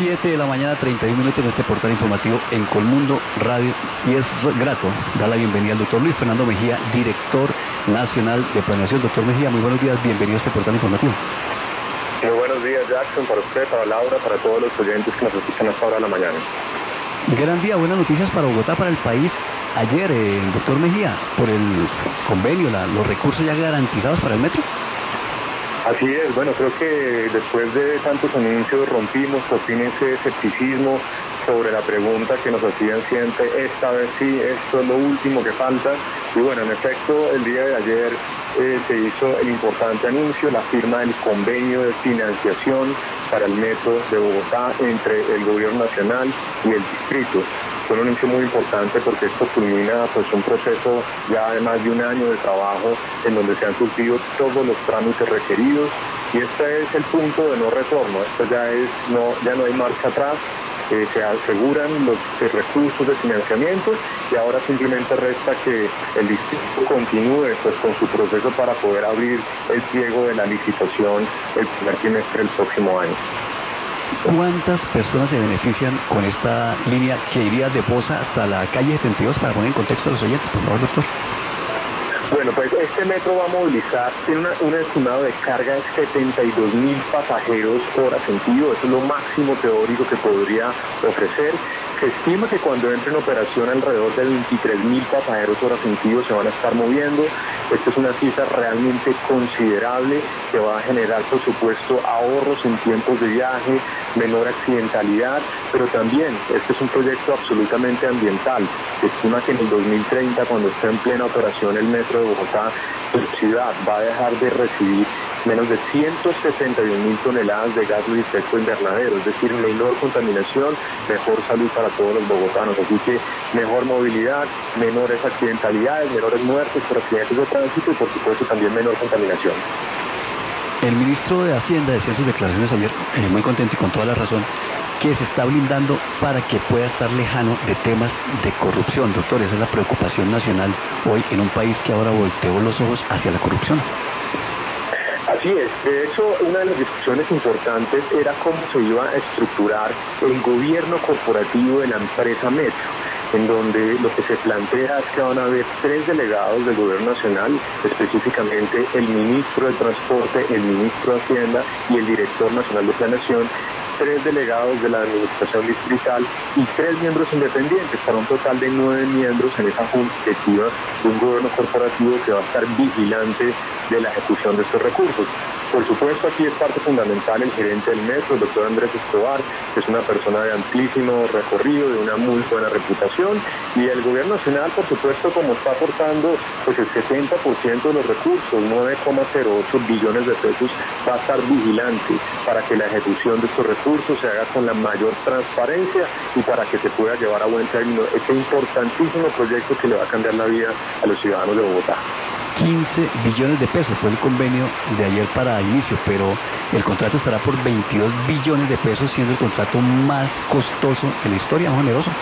7 de la mañana, 31 minutos de este portal informativo en Colmundo Radio, y es grato dar la bienvenida al doctor Luis Fernando Mejía, director nacional de planeación. Doctor Mejía, muy buenos días, bienvenido a este portal informativo. Muy buenos días, Jackson, para usted, para Laura, para todos los oyentes que nos escuchan a esta hora de la mañana. Gran día, buenas noticias para Bogotá, para el país. Ayer, doctor Mejía, por el convenio, los recursos ya garantizados para el metro. Así es, bueno, creo que después de tantos anuncios rompimos por fin ese escepticismo sobre la pregunta que nos hacían siempre, esta vez sí, esto es lo último que falta. Y bueno, en efecto, el día de ayer se hizo el importante anuncio, la firma del convenio de financiación para el metro de Bogotá entre el gobierno nacional y el distrito. Fue un anuncio muy importante porque esto culmina pues un proceso ya de más de un año de trabajo en donde se han cumplido todos los trámites requeridos, y este es el punto de no retorno. Esto ya no hay marcha atrás. Se aseguran los recursos de financiamiento y ahora simplemente resta que el distrito continúe pues con su proceso para poder abrir el pliego de la licitación el primer trimestre del próximo año. ¿Cuántas personas se benefician con esta línea que iría de Bosa hasta la calle 72, para poner en contexto a los oyentes, por favor, doctor? Bueno, pues este metro va a movilizar, tiene un estimado de carga de 72.000 pasajeros hora sentido. Eso es lo máximo teórico que podría ofrecer. Se estima que cuando entre en operación alrededor de 23.000 pasajeros hora sentido se van a estar moviendo. Esta es una cifra realmente considerable que va a generar, por supuesto, ahorros en tiempos de viaje, menor accidentalidad, pero también este es un proyecto absolutamente ambiental. Se estima que en el 2030, cuando esté en plena operación el metro de Bogotá, la ciudad va a dejar de recibir menos de 161.000 toneladas de gases de efecto invernadero, es decir, menor contaminación, mejor salud para todos los bogotanos. Así que mejor movilidad, menores accidentalidades, menores muertes por accidentes de tránsito y por supuesto también menor contaminación. El ministro de Hacienda decía en sus declaraciones ayer, muy contento y con toda la razón, que se está blindando para que pueda estar lejano de temas de corrupción. Doctor, esa es la preocupación nacional hoy en un país que ahora volteó los ojos hacia la corrupción. Así es. De hecho, una de las discusiones importantes era cómo se iba a estructurar el gobierno corporativo de la empresa Metro, en donde lo que se plantea es que van a haber 3 delegados del gobierno nacional, específicamente el ministro de Transporte, el ministro de Hacienda y el director nacional de planeación, 3 delegados de la administración distrital y 3 miembros independientes, para un total de 9 miembros en esa junta directiva de un gobierno corporativo que va a estar vigilante de la ejecución de estos recursos. Por supuesto, aquí es parte fundamental el gerente del metro, el doctor Andrés Escobar, que es una persona de amplísimo recorrido, de una muy buena reputación, y el gobierno nacional, por supuesto, como está aportando pues el 70% de los recursos, 9,08 billones de pesos, va a estar vigilante para que la ejecución de estos recursos se haga con la mayor transparencia y para que se pueda llevar a buen término este importantísimo proyecto que le va a cambiar la vida a los ciudadanos de Bogotá. 15 billones de pesos fue el convenio de ayer para inicio, pero el contrato estará por 22 billones de pesos, siendo el contrato más costoso en la historia, más oneroso.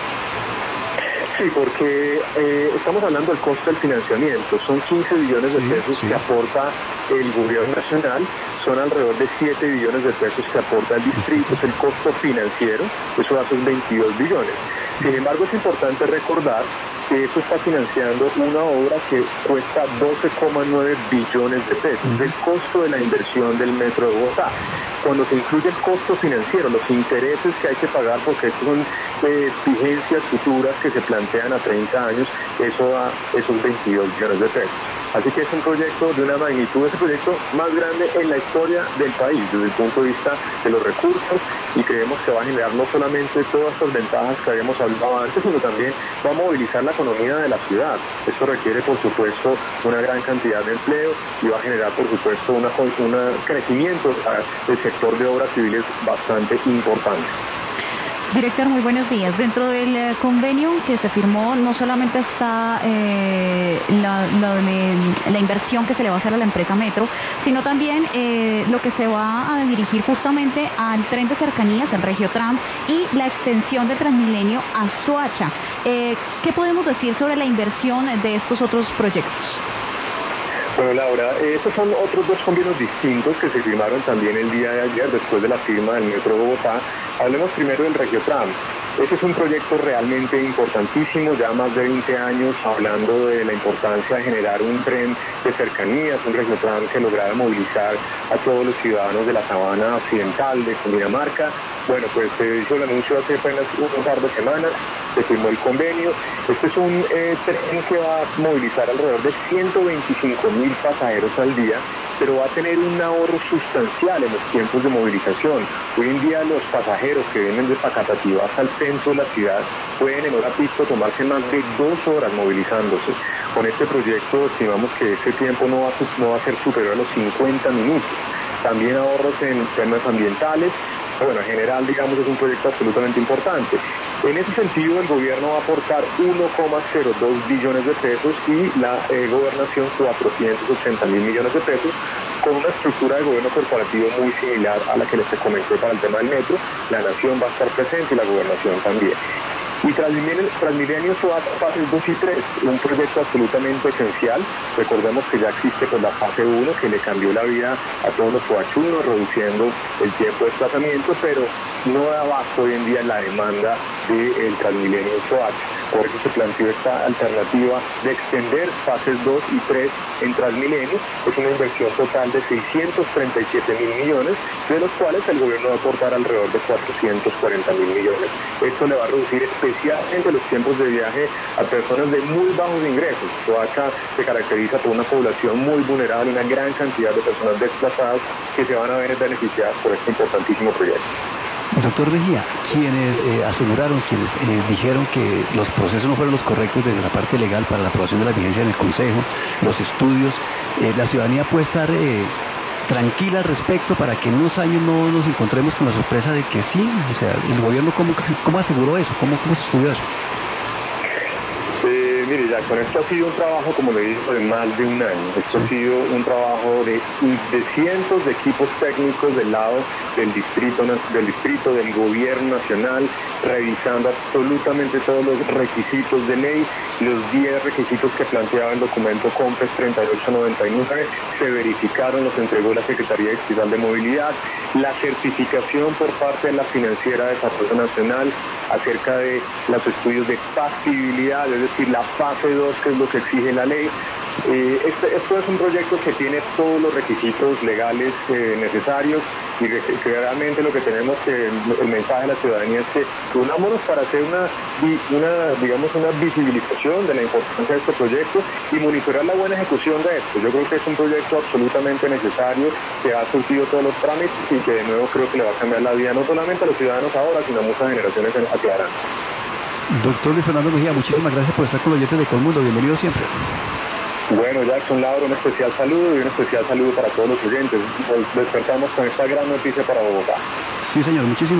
Sí, porque estamos hablando del costo del financiamiento. Son 15 billones de pesos que aporta el gobierno nacional, son alrededor de 7 billones de pesos que aporta el distrito, es el costo financiero, eso da sus 22 billones. Sin embargo, es importante recordar que eso está financiando una obra que cuesta 12,9 billones de pesos, es el costo de la inversión del metro de Bogotá. Cuando se incluye el costo financiero, los intereses que hay que pagar, porque estos son vigencias futuras que se plantean a 30 años, eso da esos 22 billones de pesos. Así que es un proyecto de una magnitud, es el proyecto más grande en la historia del país, desde el punto de vista de los recursos, y creemos que va a generar no solamente todas estas ventajas que habíamos hablado antes, sino también va a movilizar la economía de la ciudad. Esto requiere, por supuesto, una gran cantidad de empleo y va a generar, por supuesto, un crecimiento del sector de obras civiles bastante importante. Director, muy buenos días. Dentro del convenio que se firmó no solamente está la inversión que se le va a hacer a la empresa Metro, sino también lo que se va a dirigir justamente al tren de cercanías, el Regiotrans, y la extensión de Transmilenio a Soacha. ¿Qué podemos decir sobre la inversión de estos otros proyectos? Bueno, Laura, estos son otros dos convenios distintos que se firmaron también el día de ayer, después de la firma del Metro Bogotá. Hablemos primero del Regiotrans. Este es un proyecto realmente importantísimo, ya más de 20 años hablando de la importancia de generar un tren de cercanías, un Regiotrans que lograra movilizar a todos los ciudadanos de la sabana occidental de Cundinamarca. Bueno, pues se hizo el anuncio hace apenas un par de semanas, se firmó el convenio. Este es un tren que va a movilizar alrededor de 125.000 pasajeros al día, pero va a tener un ahorro sustancial en los tiempos de movilización. Hoy en día los pasajeros que vienen de Facatativá hasta el centro de la ciudad pueden en hora pico tomarse más de 2 horas movilizándose. Con este proyecto estimamos que este tiempo no va a ser superior a los 50 minutos. También ahorros en temas ambientales. Bueno, en general, digamos, es un proyecto absolutamente importante. En ese sentido, el gobierno va a aportar 1,02 billones de pesos y la gobernación 480.000 millones de pesos, con una estructura de gobierno corporativo muy similar a la que les comenté para el tema del metro. La nación va a estar presente y la gobernación también. Y Transmilenio Soacha fases 2 y 3, un proyecto absolutamente esencial. Recordemos que ya existe pues la fase 1 que le cambió la vida a todos los soachunos, reduciendo el tiempo de desplazamiento, pero no da abasto hoy en día la demanda del Transmilenio Soacha. Por eso se planteó esta alternativa de extender fases 2 y 3 en Transmilenio. Es una inversión total de 637.000 millones, de los cuales el gobierno va a aportar alrededor de 440.000 millones. Esto le va a reducir especialmente los tiempos de viaje a personas de muy bajos ingresos. Soacha se caracteriza por una población muy vulnerable, una gran cantidad de personas desplazadas que se van a ver beneficiadas por este importantísimo proyecto. Doctor Mejía, quienes aseguraron, quienes dijeron que los procesos no fueron los correctos desde la parte legal para la aprobación de la vigencia en el Consejo, los estudios, la ciudadanía puede estar tranquila al respecto para que en unos años no nos encontremos con la sorpresa de que sí, o sea, el gobierno ¿cómo aseguró eso? ¿Cómo se estudió eso? Mire, Jackson, esto ha sido un trabajo, como le digo, de más de un año. Esto ha sido un trabajo de cientos de equipos técnicos del lado del distrito, del gobierno nacional, revisando absolutamente todos los requisitos de ley, los 10 requisitos que planteaba el documento COMPES 3899, se verificaron, los entregó la Secretaría Distrital de Movilidad, la certificación por parte de la Financiera de Desarrollo Nacional acerca de los estudios de factibilidad, es decir, la fase 2, que es lo que exige la ley. Esto es un proyecto que tiene todos los requisitos legales necesarios y realmente lo que tenemos el mensaje de la ciudadanía es que unámonos para hacer una visibilización de la importancia de este proyecto y monitorear la buena ejecución de esto. Yo creo que es un proyecto absolutamente necesario que ha surtido todos los trámites y que de nuevo creo que le va a cambiar la vida no solamente a los ciudadanos ahora, sino a muchas generaciones hacia adelante. Doctor Luis Fernando Mejía, muchísimas gracias por estar con los oyentes de Colmundo. Bienvenido siempre. Bueno, Jackson, Laura, un especial saludo y un especial saludo para todos los oyentes. Nos despertamos con esta gran noticia para Bogotá. Sí, señor, muchísimas